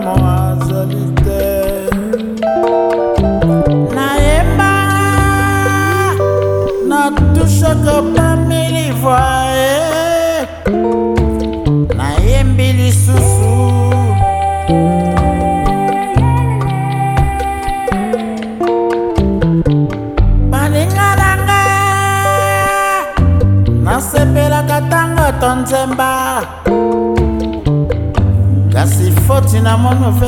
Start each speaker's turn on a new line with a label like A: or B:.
A: Moazalite Naemba Na touche que parmi les voix Naembi li susu Balingalanga Nasepela katanga tonzemba Kasi foti na mono